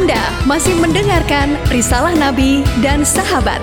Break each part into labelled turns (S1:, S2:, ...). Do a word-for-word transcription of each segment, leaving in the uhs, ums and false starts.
S1: Anda masih mendengarkan Risalah Nabi dan Sahabat.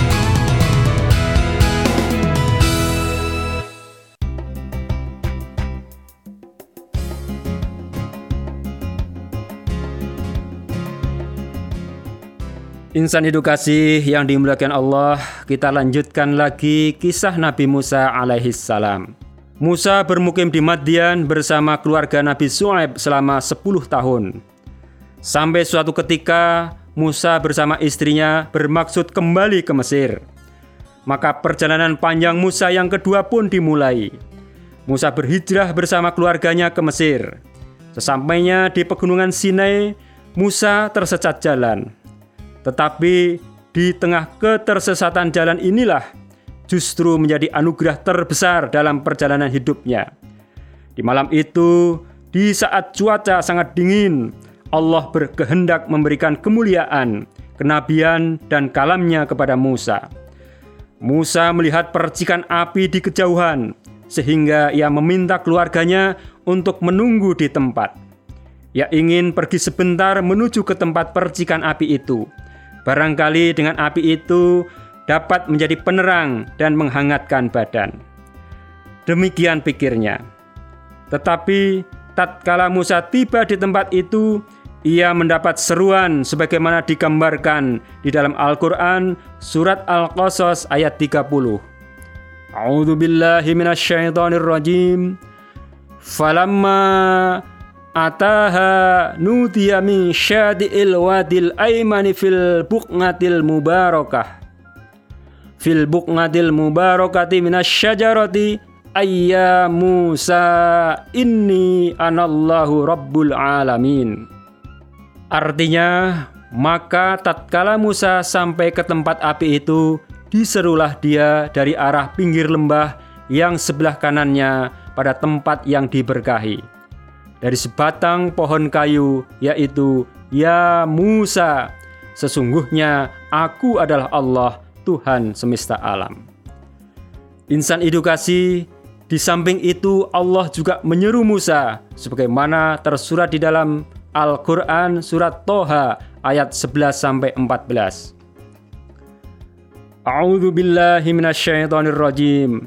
S2: Insan edukasi yang dimuliakan Allah, kita lanjutkan lagi kisah Nabi Musa alaihissalam. Musa bermukim di Madian bersama keluarga Nabi Syuaib selama sepuluh tahun. Sampai suatu ketika Musa bersama istrinya bermaksud kembali ke Mesir. Maka perjalanan panjang Musa yang kedua pun dimulai. Musa berhijrah bersama keluarganya ke Mesir. Sesampainya di pegunungan Sinai, Musa tersesat jalan. Tetapi di tengah ketersesatan jalan inilah justru menjadi anugerah terbesar dalam perjalanan hidupnya. Di malam itu, di saat cuaca sangat dingin, Allah berkehendak memberikan kemuliaan, kenabian, dan kalamnya kepada Musa. Musa melihat percikan api di kejauhan, sehingga ia meminta keluarganya untuk menunggu di tempat. Ia ingin pergi sebentar menuju ke tempat percikan api itu. Barangkali dengan api itu dapat menjadi penerang dan menghangatkan badan. Demikian pikirnya. Tetapi tatkala Musa tiba di tempat itu, ia mendapat seruan sebagaimana digambarkan di dalam Al-Quran surat Al-Qasas ayat tiga puluh. A'udzu billahi minasyaitonir rajim. Falamma ataha nudiya min syadi'il wadil aymani fil buqnatil mubarakah fil buqnatil mubarakati minasyajarati ayya Musa inni anallahu rabbul alamin. Artinya, maka tatkala Musa sampai ke tempat api itu, diserulah dia dari arah pinggir lembah yang sebelah kanannya pada tempat yang diberkahi. Dari sebatang pohon kayu, yaitu, Ya Musa, sesungguhnya aku adalah Allah, Tuhan semesta alam. Insan edukasi, di samping itu Allah juga menyeru Musa, sebagaimana tersurat di dalam Al-Quran surat Toha ayat sebelas sampai empat belas. A'udzu billahi minasyaitonir rajim.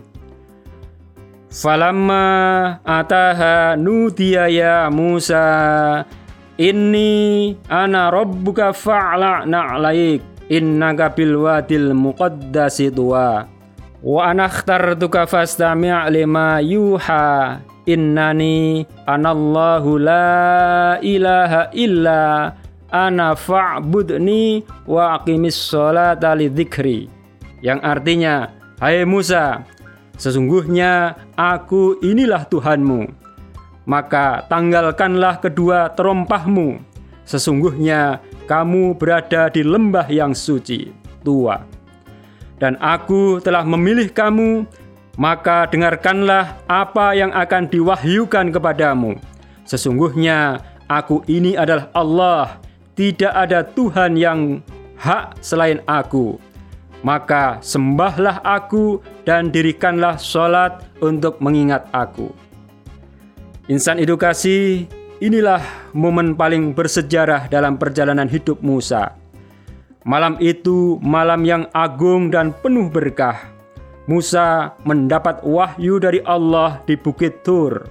S2: Falamma ataha nudiya ya Musa inni ana rabbuka fa'la'na 'alaik innaka bil wadil muqaddasi tuwa wa ana akhtartuka fastami' lima yuha innani anallahu la ilaha illa ana fa'budni wa aqimis sholata lidzikri, yang artinya, hai Musa, sesungguhnya aku inilah Tuhanmu, maka tanggalkanlah kedua terompahmu. Sesungguhnya kamu berada di lembah yang suci, tua. Dan aku telah memilih kamu, maka dengarkanlah apa yang akan diwahyukan kepadamu. Sesungguhnya aku ini adalah Allah, tidak ada Tuhan yang hak selain aku. Maka sembahlah aku dan dirikanlah sholat untuk mengingat aku. Insan edukasi, inilah momen paling bersejarah dalam perjalanan hidup Musa. Malam itu malam yang agung dan penuh berkah. Musa mendapat wahyu dari Allah di Bukit Tur.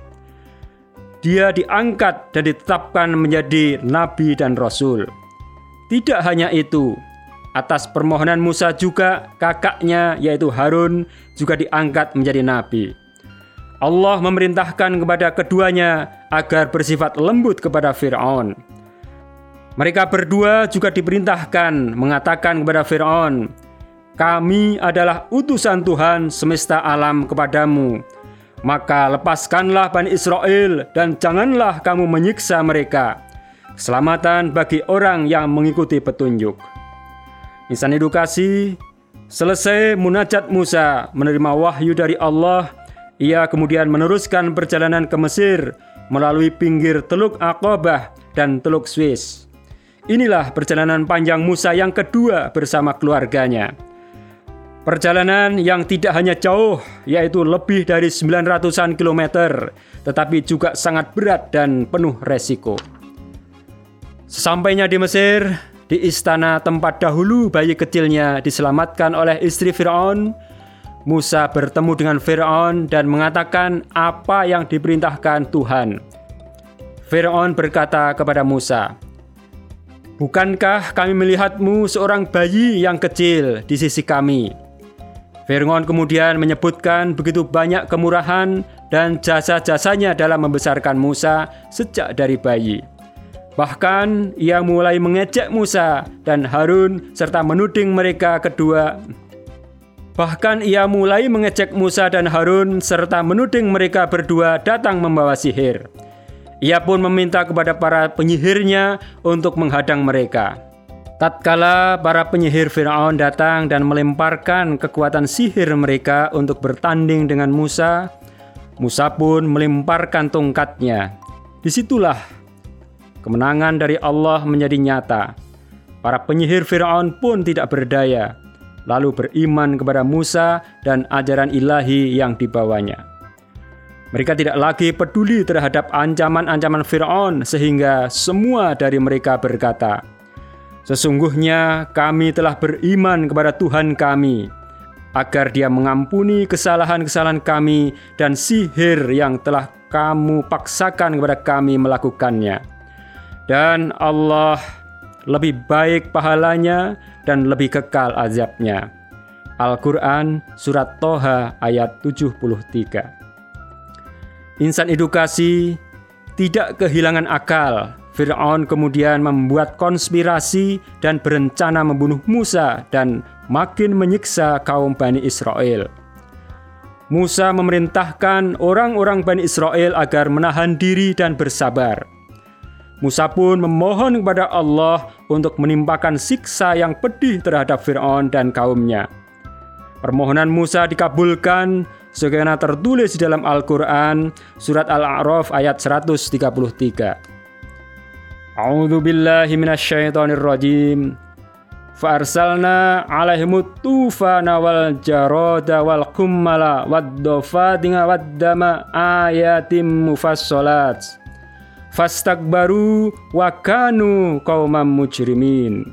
S2: Dia diangkat dan ditetapkan menjadi nabi dan rasul. Tidak hanya itu, atas permohonan Musa juga kakaknya yaitu Harun juga diangkat menjadi nabi. Allah memerintahkan kepada keduanya agar bersifat lembut kepada Fir'aun. Mereka berdua juga diperintahkan mengatakan kepada Fir'aun, kami adalah utusan Tuhan semesta alam kepadamu. Maka lepaskanlah Bani Israel dan janganlah kamu menyiksa mereka. Keselamatan bagi orang yang mengikuti petunjuk. Insan edukasi, selesai munajat Musa menerima wahyu dari Allah, ia kemudian meneruskan perjalanan ke Mesir melalui pinggir Teluk Aqabah dan Teluk Swiss. Inilah perjalanan panjang Musa yang kedua bersama keluarganya. Perjalanan yang tidak hanya jauh, yaitu lebih dari sembilan ratusan kilometer, tetapi juga sangat berat dan penuh resiko. Sesampainya di Mesir, di istana tempat dahulu bayi kecilnya diselamatkan oleh istri Fir'aun, Musa bertemu dengan Fir'aun dan mengatakan apa yang diperintahkan Tuhan. Fir'aun berkata kepada Musa, "Bukankah kami melihatmu seorang bayi yang kecil di sisi kami?" Fir'aun kemudian menyebutkan begitu banyak kemurahan dan jasa-jasanya dalam membesarkan Musa sejak dari bayi. Bahkan ia mulai mengejek Musa dan Harun serta menuding mereka kedua Bahkan ia mulai mengejek Musa dan Harun serta menuding mereka berdua datang membawa sihir. Ia pun meminta kepada para penyihirnya untuk menghadang mereka. Tatkala para penyihir Fir'aun datang dan melemparkan kekuatan sihir mereka untuk bertanding dengan Musa, Musa pun melemparkan tongkatnya. Disitulah kemenangan dari Allah menjadi nyata. Para penyihir Fir'aun pun tidak berdaya, lalu beriman kepada Musa dan ajaran ilahi yang dibawanya. Mereka tidak lagi peduli terhadap ancaman-ancaman Fir'aun sehingga semua dari mereka berkata, "Sesungguhnya kami telah beriman kepada Tuhan kami, agar Dia mengampuni kesalahan-kesalahan kami dan sihir yang telah kamu paksakan kepada kami melakukannya. Dan Allah lebih baik pahalanya dan lebih kekal azabnya." Al-Quran Surat Toha ayat tujuh puluh tiga. Insan edukasi tidak kehilangan akal. Fir'aun kemudian membuat konspirasi dan berencana membunuh Musa dan makin menyiksa kaum Bani Israel. Musa memerintahkan orang-orang Bani Israel agar menahan diri dan bersabar. Musa pun memohon kepada Allah untuk menimpakan siksa yang pedih terhadap Fir'aun dan kaumnya. Permohonan Musa dikabulkan sebagaimana tertulis di dalam Al-Quran Surat Al-A'raf ayat seratus tiga puluh tiga. A'udzu billahi minasyaitonir rajim. Fa arsalna 'alaihimut tufana wal jarada wal qummala wad dafadi'a wad dama ayatim mufassalat. Fastakbaru wa kanu qauman mujrimin.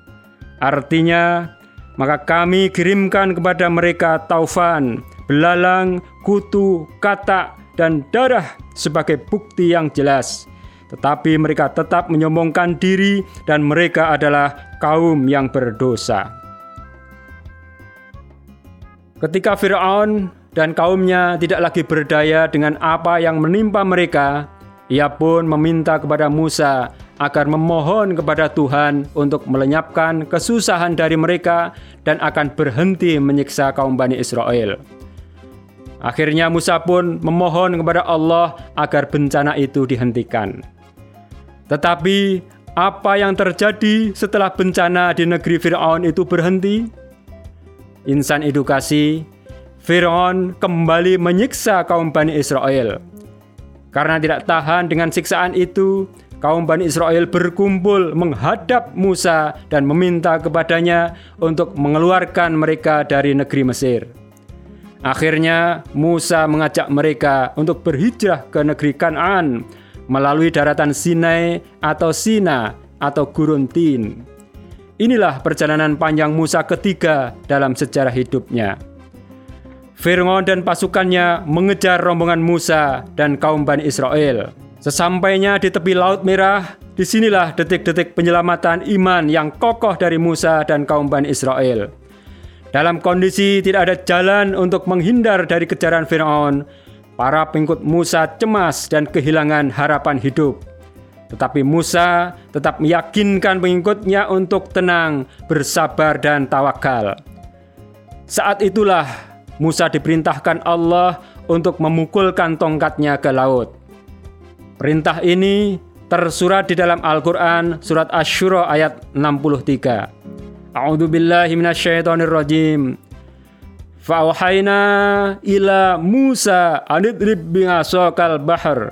S2: Artinya, maka kami kirimkan kepada mereka taufan, belalang, kutu, katak, dan darah sebagai bukti yang jelas. Tetapi mereka tetap menyombongkan diri dan mereka adalah kaum yang berdosa. Ketika Fir'aun dan kaumnya tidak lagi berdaya dengan apa yang menimpa mereka, ia pun meminta kepada Musa agar memohon kepada Tuhan untuk melenyapkan kesusahan dari mereka dan akan berhenti menyiksa kaum Bani Israel. Akhirnya Musa pun memohon kepada Allah agar bencana itu dihentikan. Tetapi apa yang terjadi setelah bencana di negeri Fir'aun itu berhenti? Insan edukasi, Fir'aun kembali menyiksa kaum Bani Israel. Karena tidak tahan dengan siksaan itu, kaum Bani Israel berkumpul menghadap Musa dan meminta kepadanya untuk mengeluarkan mereka dari negeri Mesir. Akhirnya Musa mengajak mereka untuk berhijrah ke negeri Kan'an melalui daratan Sinai atau Sina atau Gurun Tin. Inilah perjalanan panjang Musa ketiga dalam sejarah hidupnya. Fir'aun dan pasukannya mengejar rombongan Musa dan kaum Bani Israel. Sesampainya di tepi Laut Merah, disinilah detik-detik penyelamatan iman yang kokoh dari Musa dan kaum Bani Israel. Dalam kondisi tidak ada jalan untuk menghindar dari kejaran Fir'aun, para pengikut Musa cemas dan kehilangan harapan hidup. Tetapi Musa tetap meyakinkan pengikutnya untuk tenang, bersabar, dan tawakal. Saat itulah Musa diperintahkan Allah untuk memukulkan tongkatnya ke laut. Perintah ini tersurat di dalam Al-Quran Surat Asy-Syura ayat enam puluh tiga. A'udzu billahi minasyaitonir rajim. Fa'auhayna ila Musa anidrib bi'asakal bahr.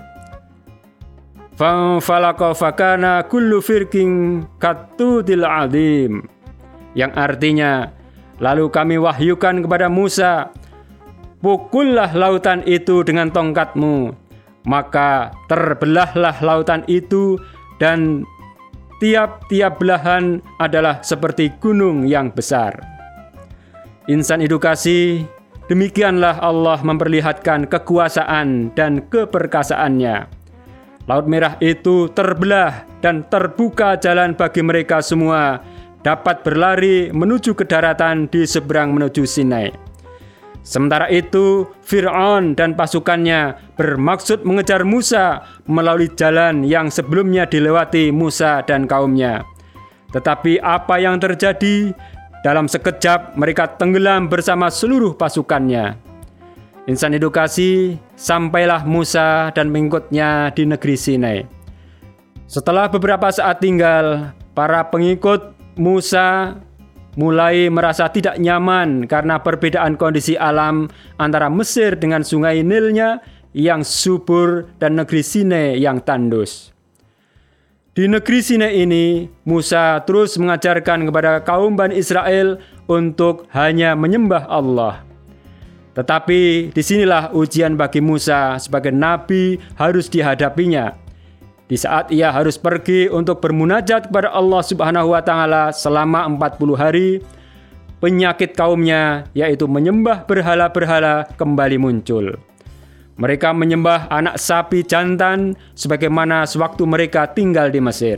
S2: Fanfalaqa fakana kullu firqin kattudil azim. Yang artinya, lalu kami wahyukan kepada Musa, pukullah lautan itu dengan tongkatmu. Maka terbelahlah lautan itu dan tiap-tiap belahan adalah seperti gunung yang besar. Insan edukasi, demikianlah Allah memperlihatkan kekuasaan dan keperkasaannya. Laut Merah itu terbelah dan terbuka jalan bagi mereka semua dapat berlari menuju ke daratan di seberang menuju Sinai. Sementara itu, Fir'aun dan pasukannya bermaksud mengejar Musa melalui jalan yang sebelumnya dilewati Musa dan kaumnya. Tetapi apa yang terjadi? Dalam sekejap mereka tenggelam bersama seluruh pasukannya. Insan edukasi, sampailah Musa dan pengikutnya di negeri Sinai. Setelah beberapa saat tinggal, para pengikut Musa mulai merasa tidak nyaman karena perbedaan kondisi alam antara Mesir dengan sungai Nilnya yang subur dan negeri Sinai yang tandus. Di negeri Sinai ini, Musa terus mengajarkan kepada kaum Bani Israel untuk hanya menyembah Allah. Tetapi disinilah ujian bagi Musa sebagai nabi harus dihadapinya. Di saat ia harus pergi untuk bermunajat kepada Allah Subhanahu wa Ta'ala selama empat puluh hari, penyakit kaumnya, yaitu menyembah berhala-berhala, kembali muncul. Mereka menyembah anak sapi jantan sebagaimana sewaktu mereka tinggal di Mesir.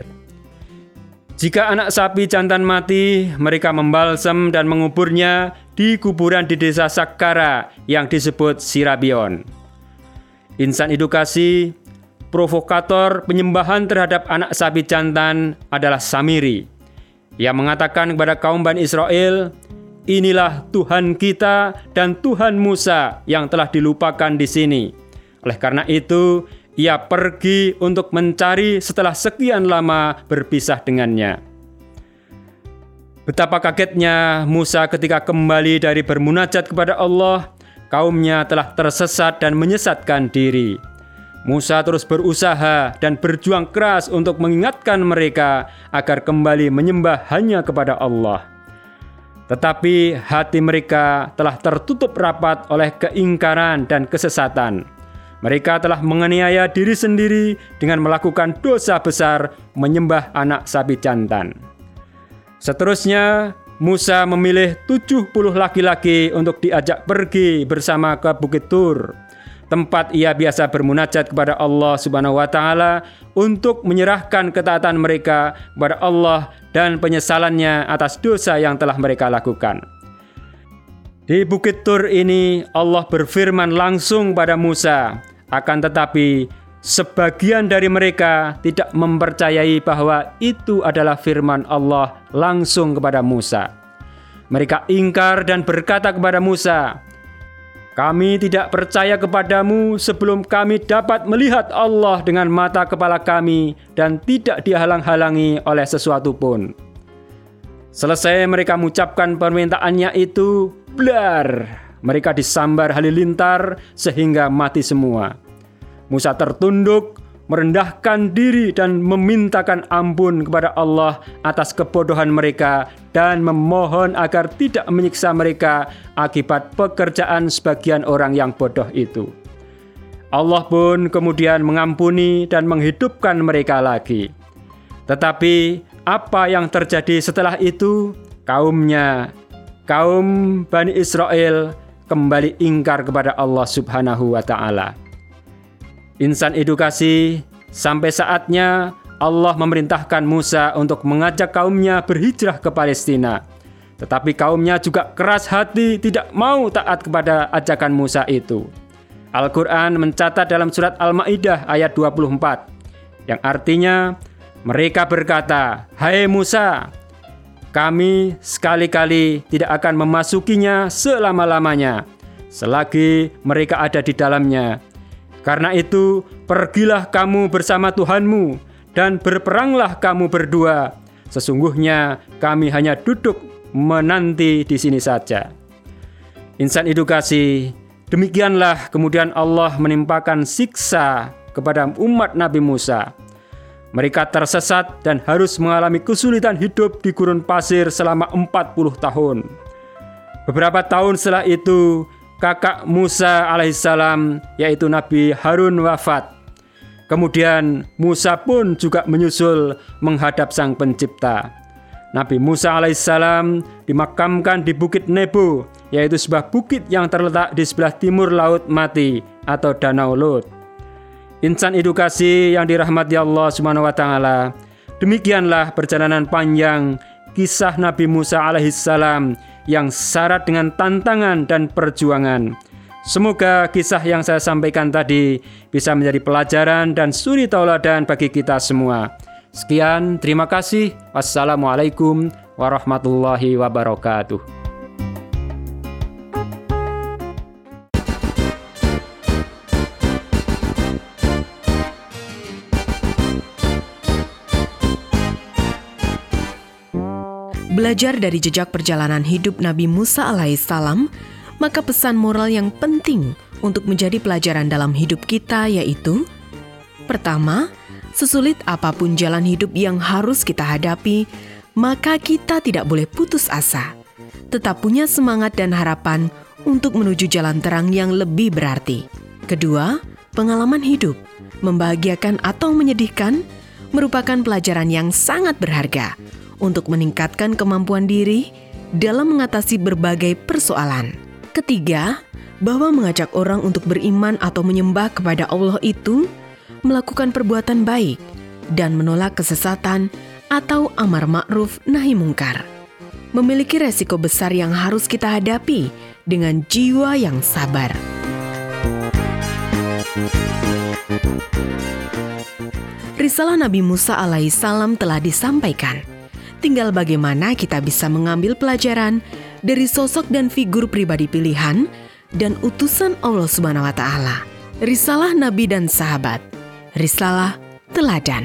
S2: Jika anak sapi jantan mati, mereka membalsam dan menguburnya di kuburan di desa Sakkara yang disebut Sirabion. Insan edukasi, provokator penyembahan terhadap anak sapi jantan adalah Samiri. Ia mengatakan kepada kaum Bani Israel, "Inilah Tuhan kita dan Tuhan Musa yang telah dilupakan di sini." Oleh karena itu, ia pergi untuk mencari setelah sekian lama berpisah dengannya. Betapa kagetnya Musa ketika kembali dari bermunajat kepada Allah, kaumnya telah tersesat dan menyesatkan diri. Musa terus berusaha dan berjuang keras untuk mengingatkan mereka agar kembali menyembah hanya kepada Allah. Tetapi hati mereka telah tertutup rapat oleh keingkaran dan kesesatan. Mereka telah menganiaya diri sendiri dengan melakukan dosa besar menyembah anak sapi jantan. Seterusnya, Musa memilih tujuh puluh laki-laki untuk diajak pergi bersama ke Bukit Tur, tempat ia biasa bermunajat kepada Allah Subhanahu wa Ta'ala untuk menyerahkan ketaatan mereka kepada Allah dan penyesalannya atas dosa yang telah mereka lakukan. Di Bukit Tur ini Allah berfirman langsung pada Musa, akan tetapi sebagian dari mereka tidak mempercayai bahwa itu adalah firman Allah langsung kepada Musa. Mereka ingkar dan berkata kepada Musa, "Kami tidak percaya kepadamu sebelum kami dapat melihat Allah dengan mata kepala kami dan tidak dihalang-halangi oleh sesuatu pun." Selesai mereka mengucapkan permintaannya itu, blar, mereka disambar halilintar sehingga mati semua. Musa tertunduk, merendahkan diri dan memintakan ampun kepada Allah atas kebodohan mereka dan memohon agar tidak menyiksa mereka akibat pekerjaan sebagian orang yang bodoh itu. Allah pun kemudian mengampuni dan menghidupkan mereka lagi. Tetapi apa yang terjadi setelah itu? Kaumnya, kaum Bani Israel kembali ingkar kepada Allah Subhanahu wa Ta'ala. Insan edukasi, sampai saatnya Allah memerintahkan Musa untuk mengajak kaumnya berhijrah ke Palestina. Tetapi kaumnya juga keras hati tidak mau taat kepada ajakan Musa itu. Al-Quran mencatat dalam surat Al-Ma'idah ayat dua puluh empat, yang artinya mereka berkata, "Hai Musa, kami sekali-kali tidak akan memasukinya selama-lamanya, selagi mereka ada di dalamnya. Karena itu, pergilah kamu bersama Tuhanmu dan berperanglah kamu berdua. Sesungguhnya kami hanya duduk menanti di sini saja." Insan edukasi, demikianlah kemudian Allah menimpakan siksa kepada umat Nabi Musa. Mereka tersesat dan harus mengalami kesulitan hidup di gurun pasir selama empat puluh tahun. Beberapa tahun setelah itu, kakak Musa alaihissalam, yaitu Nabi Harun, wafat. Kemudian Musa pun juga menyusul menghadap Sang Pencipta. Nabi Musa alaihissalam dimakamkan di Bukit Nebo, yaitu sebuah bukit yang terletak di sebelah timur Laut Mati atau Danau Lut. Insan edukasi yang dirahmati Allah Subhanahu wa taala, demikianlah perjalanan panjang kisah Nabi Musa alaihissalam yang syarat dengan tantangan dan perjuangan. Semoga kisah yang saya sampaikan tadi bisa menjadi pelajaran dan suri tauladan bagi kita semua. Sekian, terima kasih. Wassalamualaikum warahmatullahi wabarakatuh.
S3: Belajar dari jejak perjalanan hidup Nabi Musa alaihissalam, maka pesan moral yang penting untuk menjadi pelajaran dalam hidup kita yaitu: pertama, sesulit apapun jalan hidup yang harus kita hadapi, maka kita tidak boleh putus asa. Tetap punya semangat dan harapan untuk menuju jalan terang yang lebih berarti. Kedua, pengalaman hidup, membahagiakan atau menyedihkan, merupakan pelajaran yang sangat berharga untuk meningkatkan kemampuan diri dalam mengatasi berbagai persoalan. Ketiga, bahwa mengajak orang untuk beriman atau menyembah kepada Allah itu melakukan perbuatan baik dan menolak kesesatan atau amar ma'ruf nahi mungkar. Memiliki resiko besar yang harus kita hadapi dengan jiwa yang sabar. Risalah Nabi Musa alaihissalam telah disampaikan. Tinggal bagaimana kita bisa mengambil pelajaran dari sosok dan figur pribadi pilihan dan utusan Allah Subhanahu wa taala. Risalah Nabi dan Sahabat. Risalah Teladan.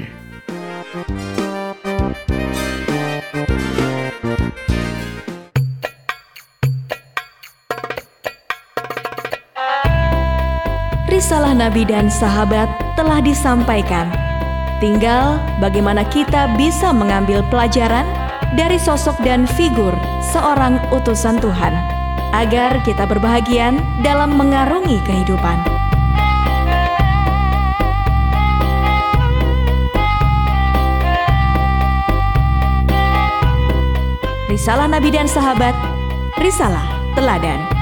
S1: Risalah Nabi dan Sahabat telah disampaikan. Tinggal bagaimana kita bisa mengambil pelajaran dari sosok dan figur seorang utusan Tuhan, agar kita berbahagia dalam mengarungi kehidupan. Risalah Nabi dan Sahabat, Risalah Teladan.